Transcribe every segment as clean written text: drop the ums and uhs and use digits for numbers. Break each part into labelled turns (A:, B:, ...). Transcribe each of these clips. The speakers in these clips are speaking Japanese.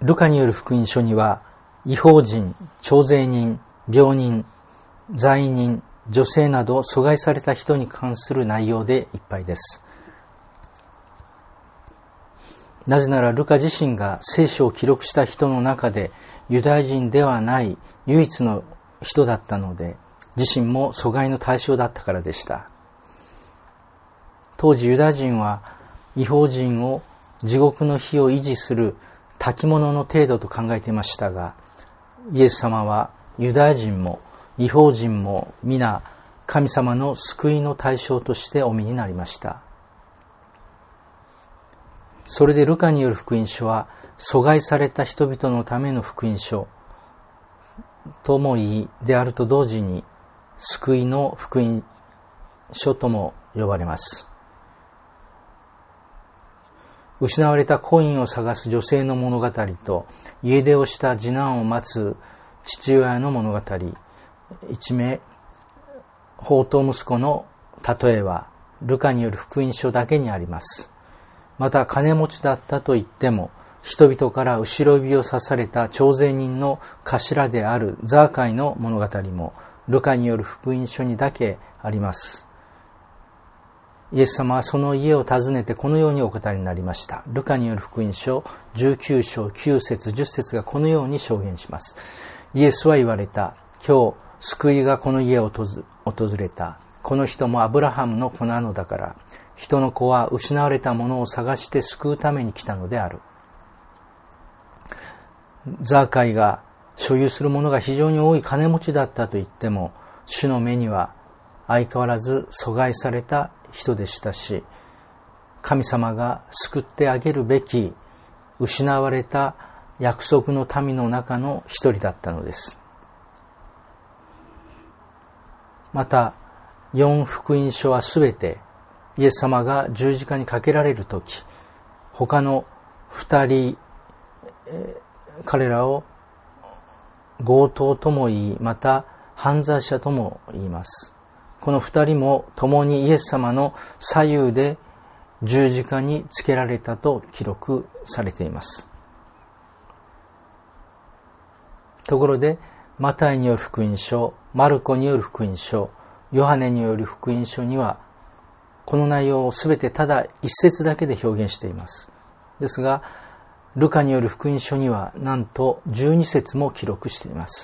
A: ルカによる福音書には、異邦人、徴税人、病人、罪人、女性など阻害された人に関する内容でいっぱいです。なぜならルカ自身が聖書を記録した人の中でユダヤ人ではない唯一の人だったので、自身も阻害の対象だったからでした。当時ユダヤ人は異邦人を地獄の火を維持する焚物の程度と考えていましたが、イエス様はユダヤ人も異邦人も皆神様の救いの対象としてお見になりました。それでルカによる福音書は阻害された人々のための福音書ともいいであると同時に、救いの福音書とも呼ばれます。失われたコインを探す女性の物語と、家出をした次男を待つ父親の物語、一名放蕩息子の例えはルカによる福音書だけにあります。また金持ちだったと言っても、人々から後ろ指を刺された徴税人の頭であるザーカイの物語もルカによる福音書にだけあります。イエス様はその家を訪ねてこのようにお語りになりました。ルカによる福音書19章9節10節がこのように証言します。イエスは言われた。今日救いがこの家を訪れた。この人もアブラハムの子なのだから、人の子は失われたものを探して救うために来たのである。ザーカイが所有するものが非常に多い金持ちだったと言っても、主の目には相変わらず阻害された人でしたし、神様が救ってあげるべき失われた約束の民の中の一人だったのです。また4福音書はすべてイエス様が十字架にかけられるとき、他の2人、彼らを強盗とも言い、また犯罪者とも言います。この2人も共にイエス様の左右で十字架につけられたと記録されています。ところでマタイによる福音書、マルコによる福音書、ヨハネによる福音書にはこの内容をすべてただ一節だけで表現しています。ですがルカによる福音書にはなんと12節も記録しています。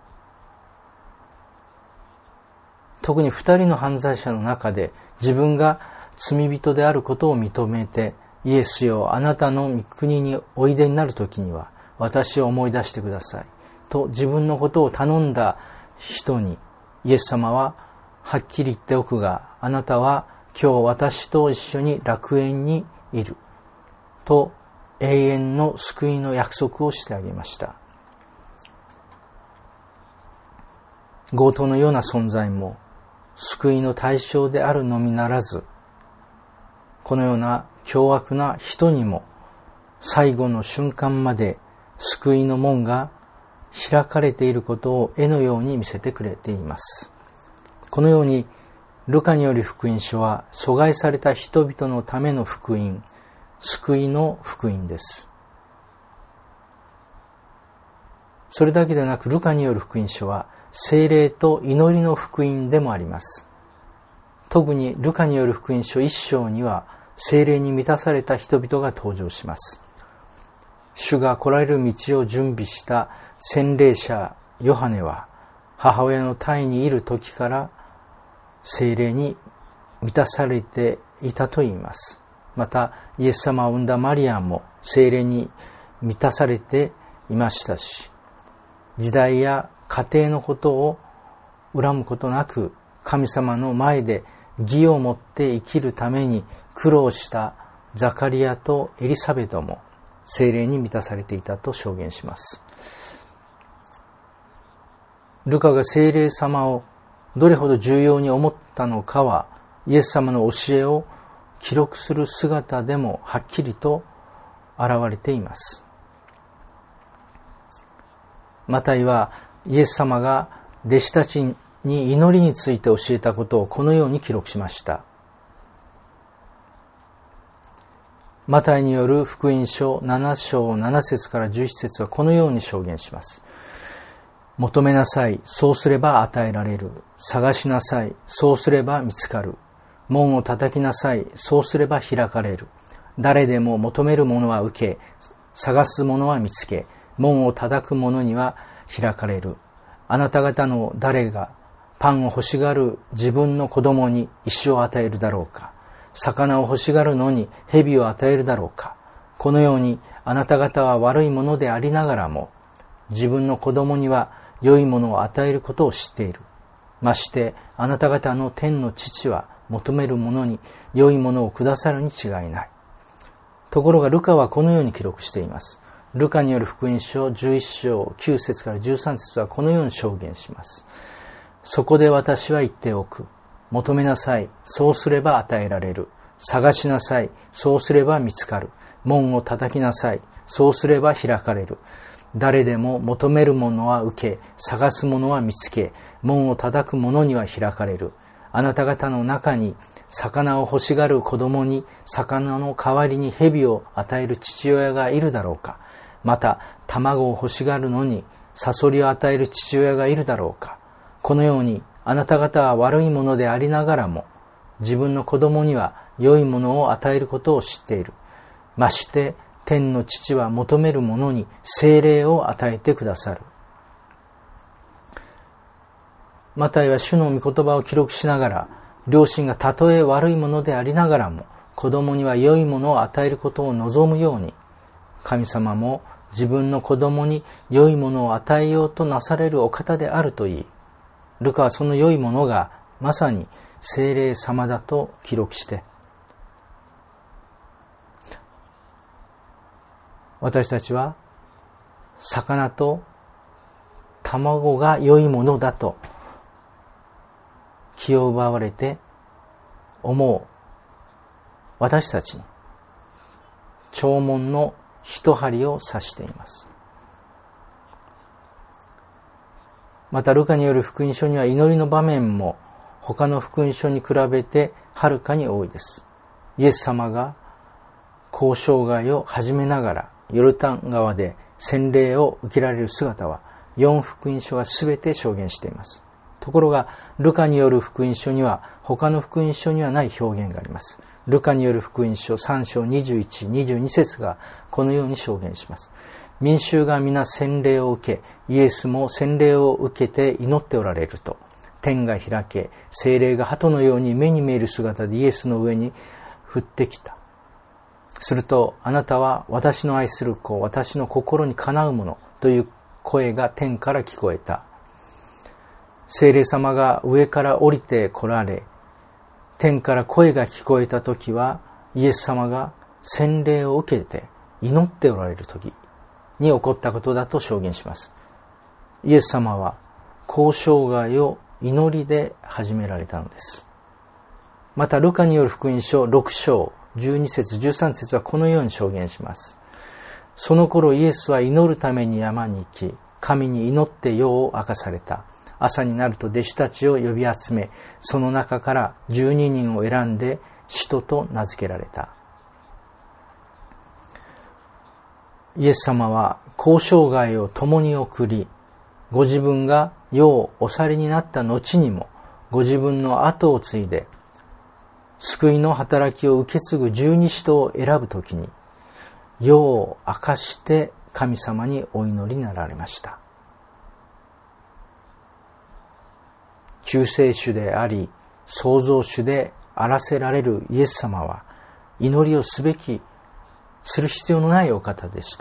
A: 特に2人の犯罪者の中で自分が罪人であることを認めて、イエスよ、あなたの御国においでになるときには私を思い出してくださいと自分のことを頼んだ人に、イエス様ははっきり言っておくが、あなたは今日私と一緒に楽園にいると永遠の救いの約束をしてあげました。強盗のような存在も救いの対象であるのみならず、このような凶悪な人にも最後の瞬間まで救いの門が開かれていることを絵のように見せてくれています。このようにルカによる福音書は阻害された人々のための福音、救いの福音です。それだけでなくルカによる福音書は聖霊と祈りの福音でもあります。特にルカによる福音書1章には聖霊に満たされた人々が登場します。主が来られる道を準備した洗礼者ヨハネは母親の胎にいる時から聖霊に満たされていたといいます。またイエス様を産んだマリアも聖霊に満たされていましたし、時代や家庭のことを恨むことなく神様の前で義をもって生きるために苦労したザカリアとエリサベトも聖霊に満たされていたと証言します。ルカが聖霊様をどれほど重要に思ったのかは、イエス様の教えを記録する姿でもはっきりと現れています。マタイはイエス様が弟子たちに祈りについて教えたことをこのように記録しました。 マタイによる福音書7章7節から11節はこのように証言します。求めなさい、そうすれば与えられる。探しなさい、そうすれば見つかる。門を叩きなさい、そうすれば開かれる。誰でも求めるものは受け、探すものは見つけ、門を叩く者には開かれる。あなた方の誰がパンを欲しがる自分の子供に石を与えるだろうか。魚を欲しがるのに蛇を与えるだろうか。このようにあなた方は悪いものでありながらも、自分の子供には良いものを与えることを知っている。ましてあなた方の天の父は求めるものに良いものをくださるに違いない。ところがルカはこのように記録しています。ルカによる福音書11章9節から13節はこのように証言します。そこで私は言っておく。求めなさい、そうすれば与えられる。探しなさい、そうすれば見つかる。門を叩きなさい、そうすれば開かれる。誰でも求めるものは受け、探すものは見つけ、門を叩く者には開かれる。あなた方の中に魚を欲しがる子供に魚の代わりに蛇を与える父親がいるだろうか。また卵を欲しがるのにサソリを与える父親がいるだろうか。このようにあなた方は悪いものでありながらも、自分の子供には良いものを与えることを知っている。まして天の父は求める者に聖霊を与えてくださる。マタイは主の御言葉を記録しながら、両親がたとえ悪いものでありながらも子供には良いものを与えることを望むように、神様も自分の子供に良いものを与えようとなされるお方であるといい、ルカはその良いものがまさに聖霊様だと記録して、私たちは魚と卵が良いものだと気を奪われて思う私たちに弔問の一針を指しています。またルカによる福音書には祈りの場面も他の福音書に比べてはるかに多いです。イエス様が交渉外を始めながらヨルタン川で洗礼を受けられる姿は4福音書がすべて証言しています。ところがルカによる福音書には他の福音書にはない表現があります。ルカによる福音書3章21、22節がこのように証言します。民衆が皆洗礼を受け、イエスも洗礼を受けて祈っておられると、天が開け、聖霊が鳩のように目に見える姿でイエスの上に降ってきた。すると、あなたは私の愛する子、私の心にかなうものという声が天から聞こえた。聖霊様が上から降りて来られ、天から声が聞こえたときは、イエス様が洗礼を受けて祈っておられるときに起こったことだと証言します。イエス様は交渉外を祈りで始められたのです。またルカによる福音書6章12節13節はこのように証言します。その頃イエスは祈るために山に行き、神に祈って夜を明かされた。朝になると弟子たちを呼び集め、その中から12人を選んで使徒と名付けられた。イエス様は交渉外を共に送り、ご自分が世をお去りになった後にも、ご自分の後を継いで、救いの働きを受け継ぐ十二使徒を選ぶときに、世を明かして神様にお祈りになられました。救世主であり、創造主であらせられるイエス様は、祈りをする必要のないお方でした。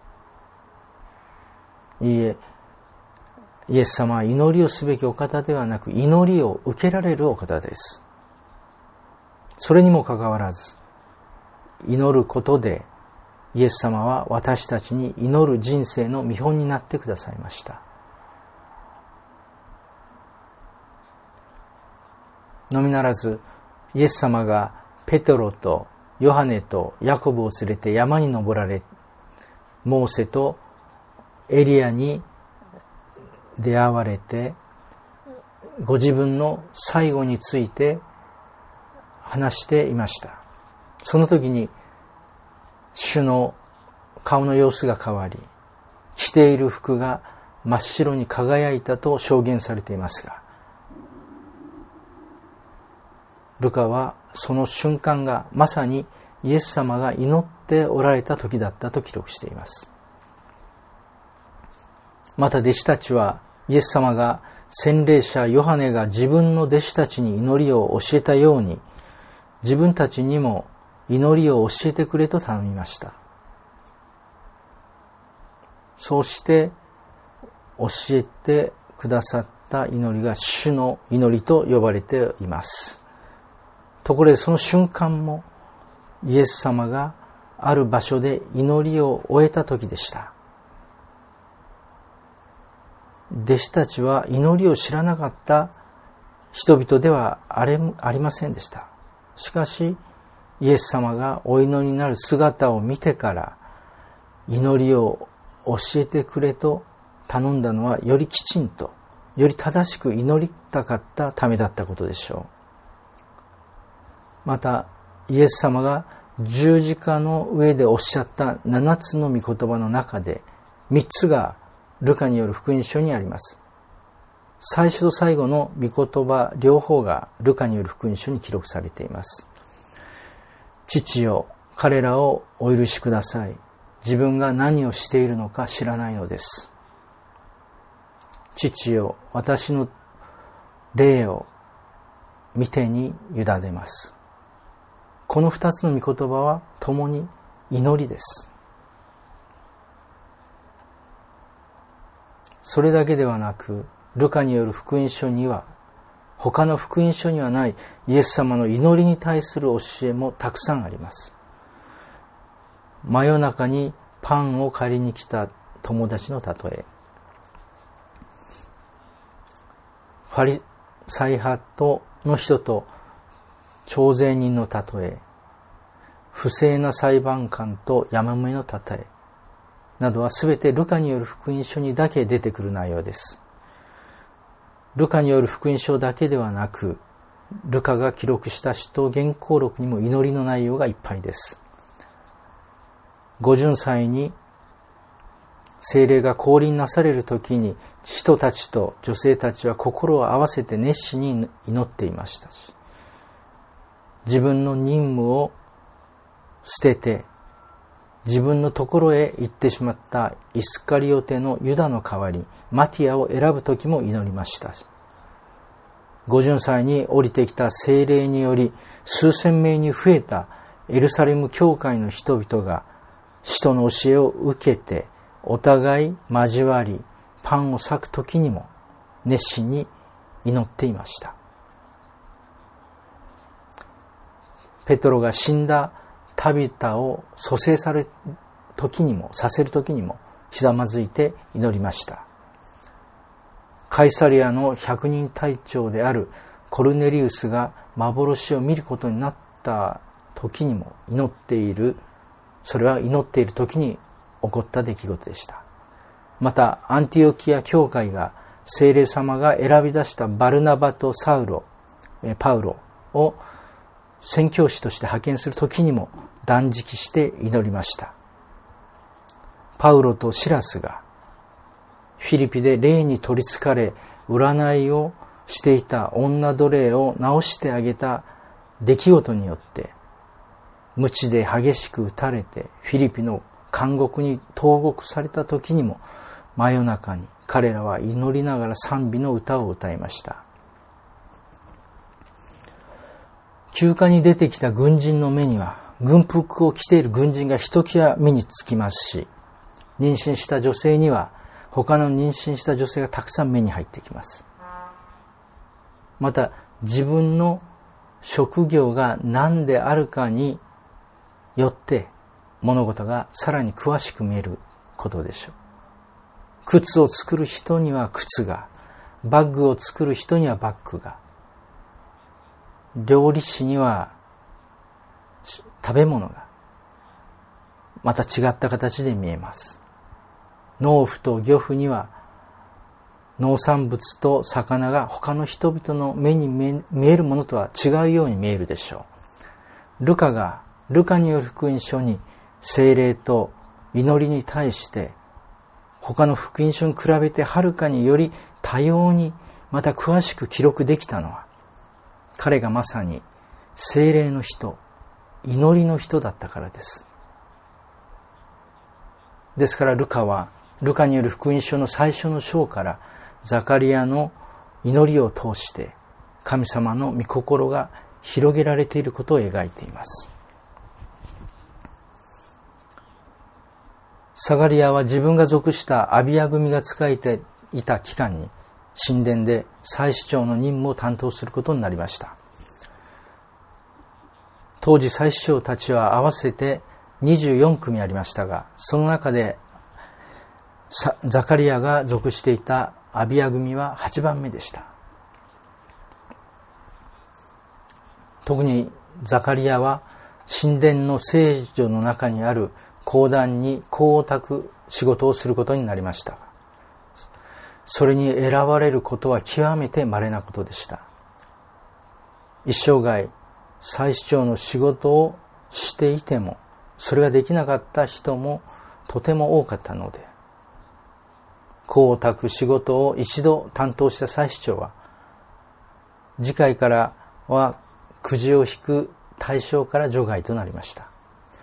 A: いいえ、イエス様は祈りをすべきお方ではなく、祈りを受けられるお方です。それにもかかわらず、祈ることで、イエス様は私たちに祈る人生の見本になってくださいました。のみならず、イエス様がペテロとヨハネとヤコブを連れて山に登られ、モーセとエリアに出会われて、ご自分の最後について話していました。その時に主の顔の様子が変わり、着ている服が真っ白に輝いたと証言されていますが、ルカはその瞬間がまさにイエス様が祈っておられた時だったと記録しています。また弟子たちはイエス様が洗礼者ヨハネが自分の弟子たちに祈りを教えたように、自分たちにも祈りを教えてくれと頼みました。そうして教えてくださった祈りが主の祈りと呼ばれています。ところでその瞬間もイエス様がある場所で祈りを終えた時でした。弟子たちは祈りを知らなかった人々ではありませんでした。しかしイエス様がお祈りになる姿を見てから祈りを教えてくれと頼んだのはよりきちんと、より正しく祈りたかったためだったことでしょう。またイエス様が十字架の上でおっしゃった7つの御言葉の中で3つがルカによる福音書にあります。最初と最後の御言葉両方がルカによる福音書に記録されています。父よ、彼らをお許しください。自分が何をしているのか知らないのです。父よ、私の霊を御手に委ねます。この2つの御言葉は共に祈りです。それだけではなく、ルカによる福音書には、他の福音書にはないイエス様の祈りに対する教えもたくさんあります。真夜中にパンを借りに来た友達の例え、ファリサイ派の人と徴税人の例え、不正な裁判官とヤマメの例えなどはすべてルカによる福音書にだけ出てくる内容です。ルカによる福音書だけではなく、ルカが記録した使徒言行録にも祈りの内容がいっぱいです。五巡祭に聖霊が降臨なされるときに、使徒たちと女性たちは心を合わせて熱心に祈っていましたし、自分の任務を捨てて自分のところへ行ってしまったイスカリオテのユダの代わりマティアを選ぶ時も祈りました。五巡祭に降りてきた聖霊により数千名に増えたエルサレム教会の人々が使徒の教えを受けてお互い交わりパンを裂く時にも熱心に祈っていました。ペトロが死んだタビタを蘇生させる時にもひざまずいて祈りました。カイサリアの百人隊長であるコルネリウスが幻を見ることになった時にもそれは祈っている時に起こった出来事でした。またアンティオキア教会が聖霊様が選び出したバルナバとパウロを宣教師として派遣する時にも断食して祈りました。パウロとシラスがフィリピで霊に取りつかれ占いをしていた女奴隷を治してあげた出来事によって鞭で激しく打たれてフィリピの監獄に投獄された時にも真夜中に彼らは祈りながら賛美の歌を歌いました。休暇に出てきた軍人の目には軍服を着ている軍人がひときわ目につきますし、妊娠した女性には他の妊娠した女性がたくさん目に入ってきます。また自分の職業が何であるかによって物事がさらに詳しく見えることでしょう。靴を作る人には靴が、バッグを作る人にはバッグが、料理師には食べ物がまた違った形で見えます。農夫と漁夫には農産物と魚が他の人々の目に見えるものとは違うように見えるでしょう。ルカによる福音書に聖霊と祈りに対して他の福音書に比べてはるかにより多様にまた詳しく記録できたのは、彼がまさに聖霊の人、祈りの人だったからです。ですからルカによる福音書の最初の章からザカリアの祈りを通して神様の御心が広げられていることを描いています。ザカリアは自分が属したアビア組が仕えていた期間に神殿で祭司長の任務を担当することになりました。当時祭司長たちは合わせて24組ありましたが、その中でザカリアが属していたアビア組は8番目でした。特にザカリアは神殿の聖所の中にある講談に香を焚く仕事をすることになりました。それに選ばれることは極めて稀なことでした。一生涯祭司長の仕事をしていてもそれができなかった人もとても多かったので、香を焚く仕事を一度担当した祭司長は次回からはくじを引く対象から除外となりました。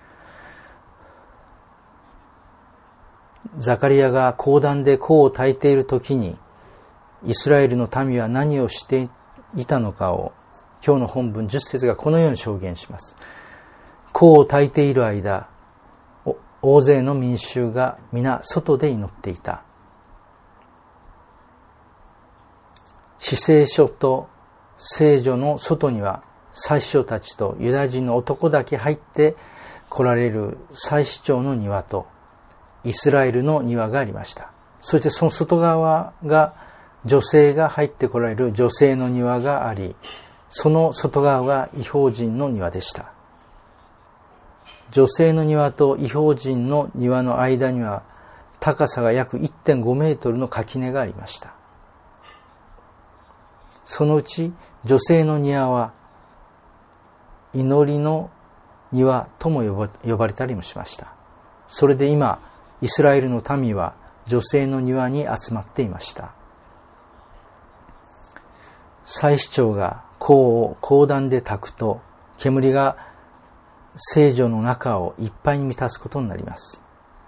A: ザカリアが講談で香を焚いている時にイスラエルの民は何をしていたのかを今日の本文10節がこのように証言します。香を焚いている間、大勢の民衆が皆外で祈っていた。至聖所と聖所の外には祭司長たちとユダヤ人の男だけ入って来られる祭司長の庭とイスラエルの庭がありました。そしてその外側が女性が入って来られる女性の庭があり、その外側が異邦人の庭でした。女性の庭と異邦人の庭の間には高さが約 1.5 メートルの垣根がありました。そのうち女性の庭は祈りの庭とも呼ばれたりもしました。それで今イスラエルの民は女性の庭に集まっていました。祭司長が香を講談で焚くと煙が聖所の中をいっぱいに満たすことになります。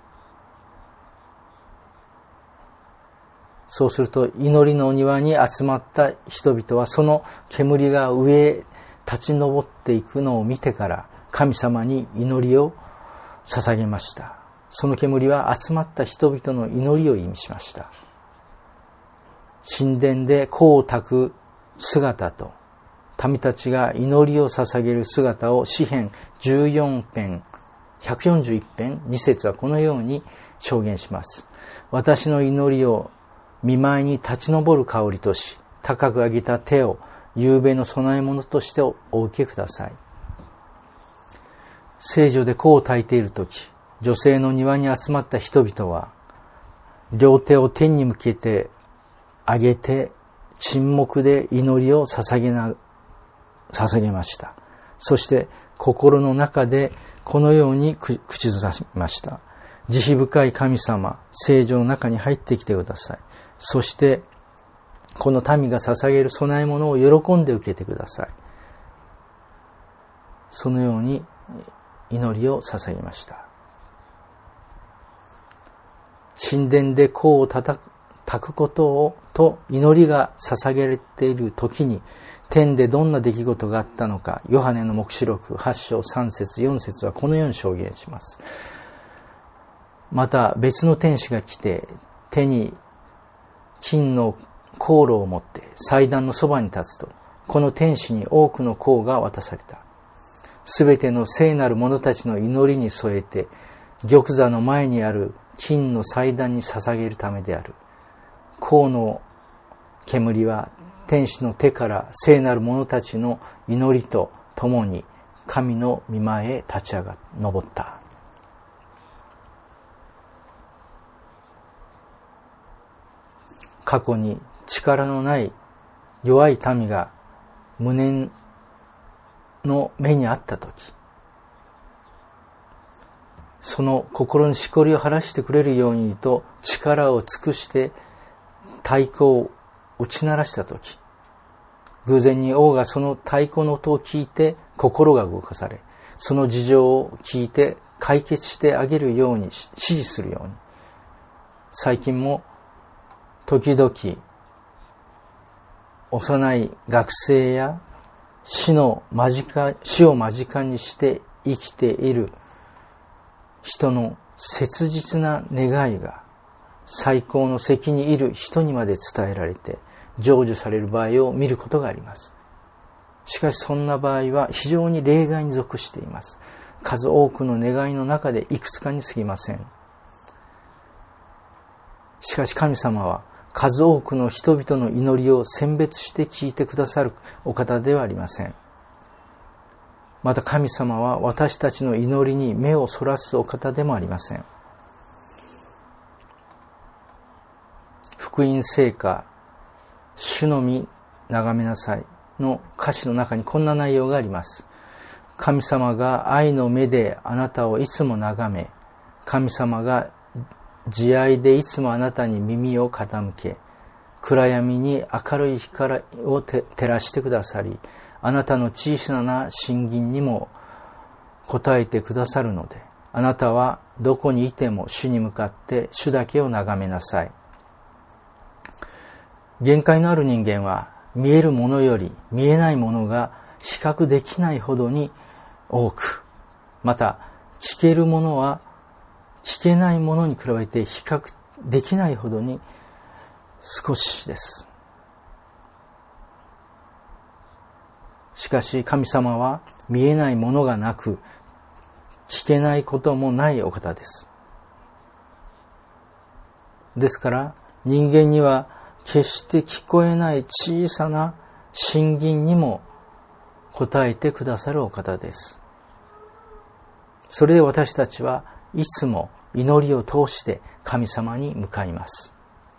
A: そうすると祈りの庭に集まった人々はその煙が上へ立ち上っていくのを見てから神様に祈りを捧げました。その煙は集まった人々の祈りを意味しました。神殿で香を焚く姿と民たちが祈りを捧げる姿を詩編14編141編2節はこのように証言します。私の祈りを見舞いに立ち上る香りとし、高く上げた手を夕べの供え物としてお受けください。聖所で香を焚いているとき、女性の庭に集まった人々は両手を天に向けて上げて沈黙で祈りを捧げました。そして心の中でこのように口ずさみました。慈悲深い神様、聖所の中に入ってきてください。そしてこの民が捧げる供え物を喜んで受けてください。そのように祈りを捧げました。神殿で香を焚くことをと祈りが捧げられている時に天でどんな出来事があったのか、ヨハネの黙示録8章3節4節はこのように証言します。また別の天使が来て手に金の香炉を持って祭壇のそばに立つと、この天使に多くの香が渡された。すべての聖なる者たちの祈りに添えて玉座の前にある金の祭壇に捧げるためである。香の煙は天使の手から聖なる者たちの祈りとともに神の御前へ立ち上った。過去に力のない弱い民が無念の目にあったとき、 その心にしこりを晴らしてくれるようにと力を尽くして太鼓を打ち鳴らしたとき、偶然に王がその太鼓の音を聞いて心が動かされ、その事情を聞いて解決してあげるように指示するように、最近も時々幼い学生や死を間近にして生きている人の切実な願いが最高の席にいる人にまで伝えられて成就される場合を見ることがあります。しかしそんな場合は非常に例外に属しています。数多くの願いの中でいくつかに過ぎません。しかし神様は数多くの人々の祈りを選別して聞いてくださるお方ではありません。また神様は私たちの祈りに目をそらすお方でもありません。福音聖歌、主の御眺めなさいの歌詞の中にこんな内容があります。神様が愛の目であなたをいつも眺め、神様が慈愛でいつもあなたに耳を傾け、暗闇に明るい光を照らしてくださり、あなたの小さな信銀にも応えてくださるので、あなたはどこにいても主に向かって主だけを眺めなさい。限界のある人間は見えるものより見えないものが比較できないほどに多く、また聞けるものは聞けないものに比べて比較できないほどに少しです。しかし神様は見えないものがなく、聞けないこともないお方です。ですから人間には決して聞こえない小さな信銀にも答えてくださるお方です。それで私たちはいつも祈りを通して神様に向かいます。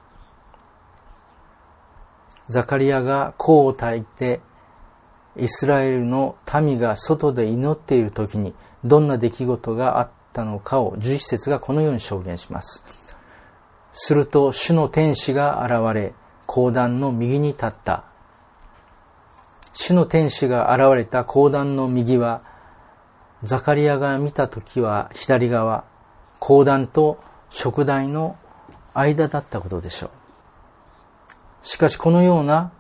A: ザカリアが香を焚いてイスラエルの民が外で祈っている時にどんな出来事があったのかを11節がこのように証言します。すると主の天使が現れ、講談の右に立った。主の天使が現れた講談の右は、ザカリアが見たときは左側、講談と燭台の間だったことでしょう。しかしこのような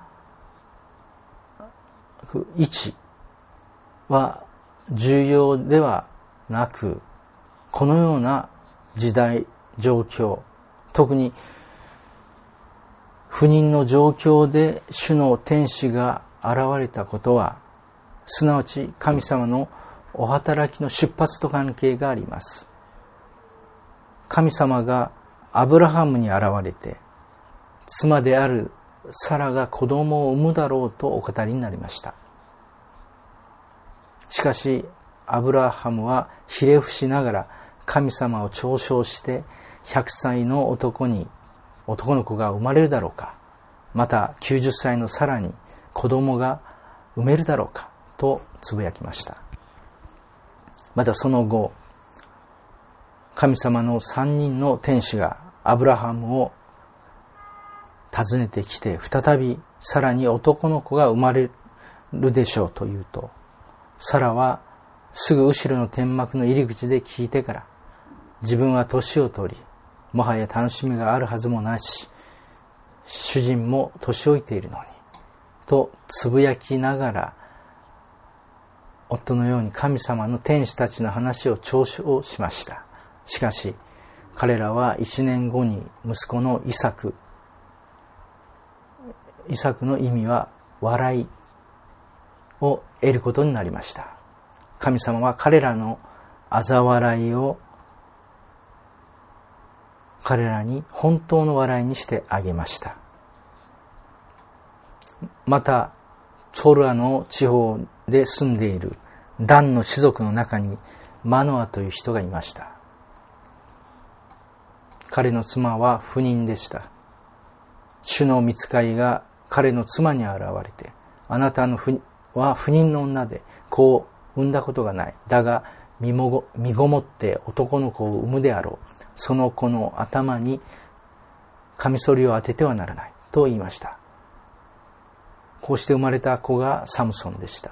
A: 位置は重要ではなく、このような時代、状況、特に不妊の状況で主の天使が現れたことは、すなわち神様のお働きの出発と関係があります。神様がアブラハムに現れて、妻であるサラが子供を産むだろうとお語りになりました。しかしアブラハムはひれ伏しながら神様を嘲笑して、100歳の男の子が生まれるだろうか、また90歳のサラに子供が産めるだろうかとつぶやきました。またその後、神様の3人の天使がアブラハムを訪ねてきて、再びサラに男の子が生まれるでしょうと言うと、サラはすぐ後ろの天幕の入り口で聞いてから、自分は年を取り、もはや楽しみがあるはずもなし、主人も年老いているのにとつぶやきながら、夫のように神様の天使たちの話を嘲笑しました。しかし彼らは1年後に息子のイサクの意味は笑いを得ることになりました。神様は彼らの嘲笑いを彼らに本当の笑いにしてあげました。またツォルアの地方で住んでいるダンの氏族の中にマノアという人がいました。彼の妻は不妊でした。主の御使いが彼の妻に現れて、あなたは不妊の女で子を産んだことがない。だが身ごもって男の子を産むであろう。その子の頭にカミソリを当ててはならないと言いました。こうして生まれた子がサムソンでした。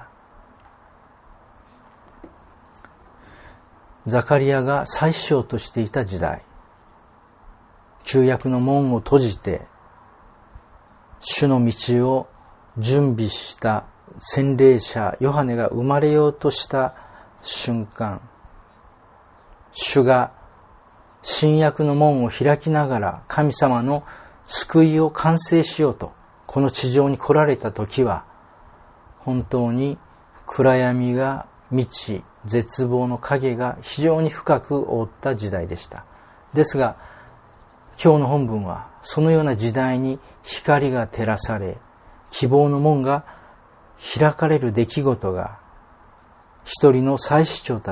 A: ザカリアが祭司長としていた時代、旧約の門を閉じて主の道を準備した洗礼者ヨハネが生まれようとした瞬間、主が新約の門を開きながら神様の救いを完成しようとこの地上に来られた時は、本当に暗闇が満ち、絶望の影が非常に深く覆った時代でした。ですが今日の本文はそのような時代に光が照らされ、希望の門が開かれる出来事が一人の祭司長と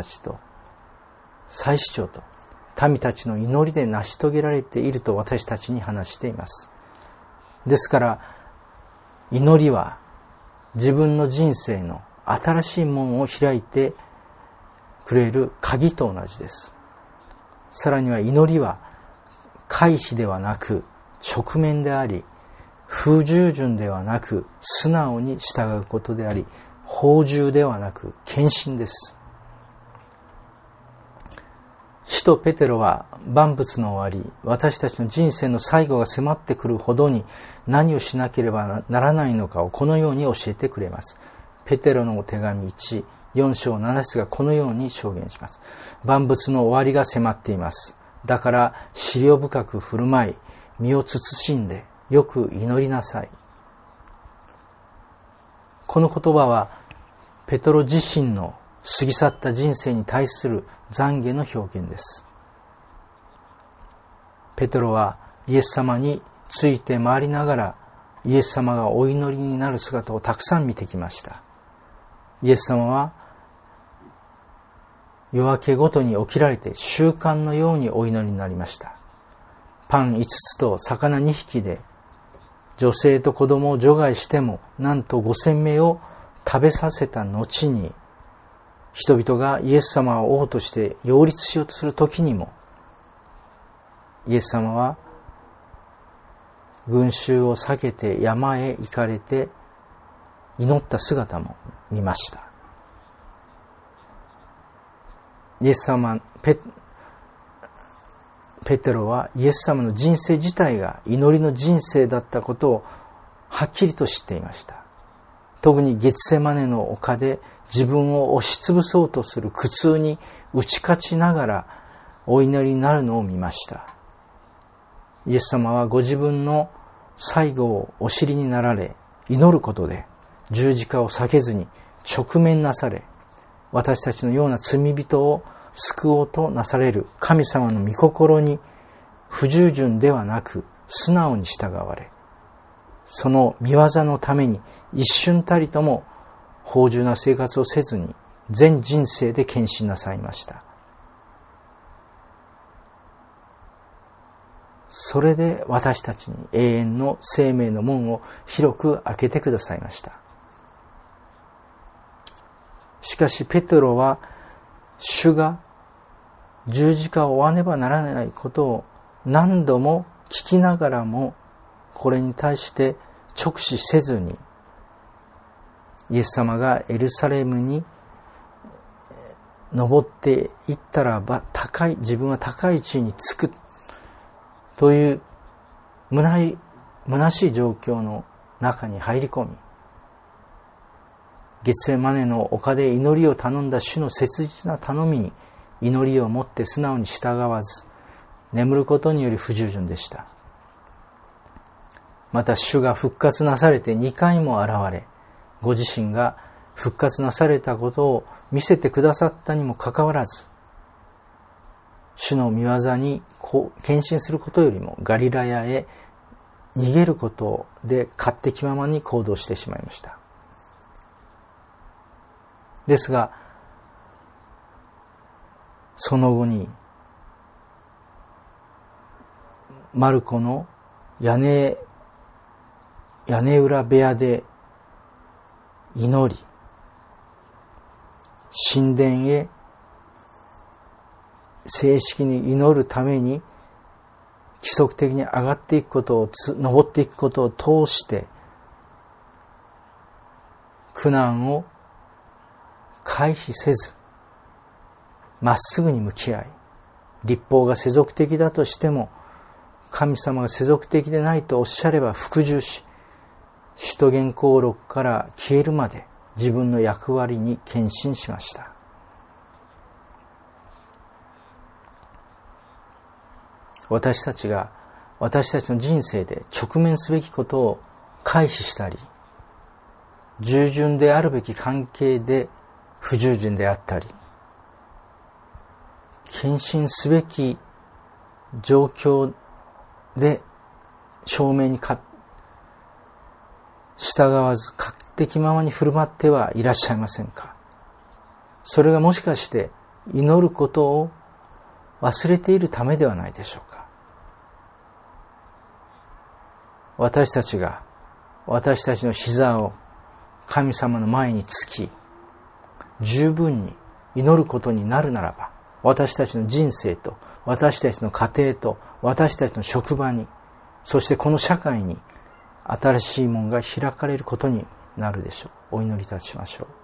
A: 民たちの祈りで成し遂げられていると私たちに話しています。ですから祈りは自分の人生の新しい門を開いてくれる鍵と同じです。さらには祈りは回避ではなく直面であり、不従順ではなく素直に従うことであり、放従ではなく献身です。使徒ペテロは万物の終わり、私たちの人生の最後が迫ってくるほどに何をしなければならないのかをこのように教えてくれます。ペテロの手紙1、4章7節がこのように証言します。万物の終わりが迫っています。だから思慮深く振る舞い、身を慎んでよく祈りなさい。この言葉はペトロ自身の過ぎ去った人生に対する懺悔の表現です。ペテロはイエス様について回りながらイエス様がお祈りになる姿をたくさん見てきました。イエス様は夜明けごとに起きられて習慣のようにお祈りになりました。パン5つと魚2匹で女性と子供を除外してもなんと5000名を食べさせた後に、人々がイエス様を王として擁立しようとする時にも、イエス様は群衆を避けて山へ行かれて祈った姿も見ました。イエス様、ペテロはイエス様の人生自体が祈りの人生だったことをはっきりと知っていました。特にゲツセマネの丘で自分を押しつぶそうとする苦痛に打ち勝ちながらお祈りになるのを見ました。イエス様はご自分の最後をお知りになられ、祈ることで十字架を避けずに直面なされ、私たちのような罪人を救おうとなされる神様の御心に不従順ではなく素直に従われ、その御業のために一瞬たりとも放縦な生活をせずに全人生で献身なさいました。それで私たちに永遠の生命の門を広く開けてくださいました。しかしペテロは主が十字架を追わねばならないことを何度も聞きながらも、これに対して直視せずに、イエス様がエルサレムに登っていったらば自分は高い地位につくという虚しい状況の中に入り込み、ゲツセマネの丘で祈りを頼んだ主の切実な頼みに祈りをもって素直に従わず、眠ることにより不従順でした。また主が復活なされて2回も現れ、ご自身が復活なされたことを見せてくださったにもかかわらず、主の御業に献身することよりもガリラヤへ逃げることで勝手気ままに行動してしまいました。ですが、その後にマルコの屋根裏部屋で祈り、神殿へ正式に祈るために規則的に上がっていくことを、登っていくことを通して、苦難を回避せず、まっすぐに向き合い、律法が世俗的だとしても、神様が世俗的でないとおっしゃれば服従し、使徒言行録から消えるまで自分の役割に献身しました。私たちが私たちの人生で直面すべきことを回避したり、従順であるべき関係で不従順であったり、献身すべき状況で証明に従わず勝手気ままに振る舞ってはいらっしゃいませんか。それがもしかして祈ることを忘れているためではないでしょうか。私たちが私たちの膝を神様の前につき、十分に祈ることになるならば、私たちの人生と私たちの家庭と私たちの職場に、そしてこの社会に新しい門が開かれることになるでしょう。お祈りいたしましょう。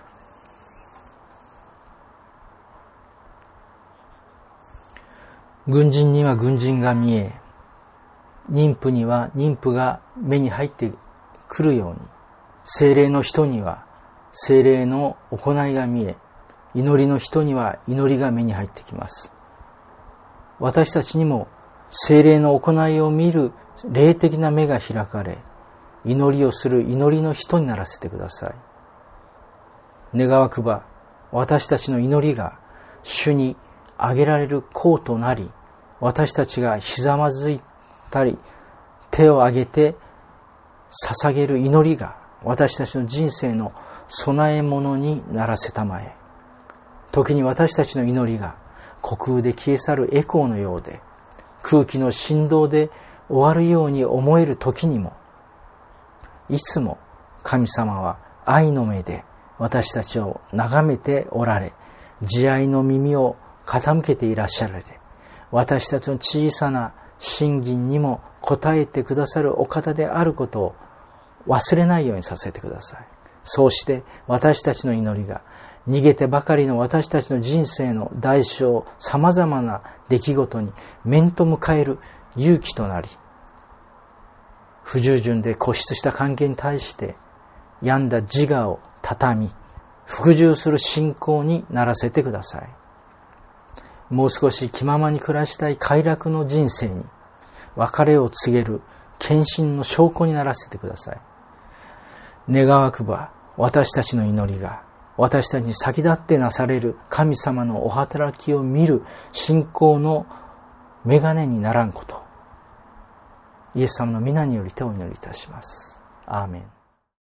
A: 軍人には軍人が見え、妊婦には妊婦が目に入ってくるように、聖霊の人には聖霊の行いが見え、祈りの人には祈りが目に入ってきます。私たちにも聖霊の行いを見る霊的な目が開かれ、祈りをする祈りの人にならせてください。願わくば私たちの祈りが主に挙げられる功となり、私たちがひざまずいたり手を挙げて捧げる祈りが私たちの人生の備え物にならせたまえ。時に私たちの祈りが虚空で消え去るエコーのようで、空気の振動で終わるように思える時にも、いつも神様は愛の目で私たちを眺めておられ、慈愛の耳を傾けていらっしゃられ、私たちの小さな信心にも応えてくださるお方であることを忘れないようにさせてください。そうして私たちの祈りが逃げてばかりの私たちの人生の代償、様々な出来事に面と向かえる勇気となり、不従順で固執した関係に対して病んだ自我を畳み、服従する信仰にならせてください。もう少し気ままに暮らしたい快楽の人生に別れを告げる献身の証拠にならせてください。願わくば私たちの祈りが私たちに先立ってなされる神様のお働きを見る信仰の眼鏡にならんこと、イエス様の皆によりてお祈りいたします。アーメン。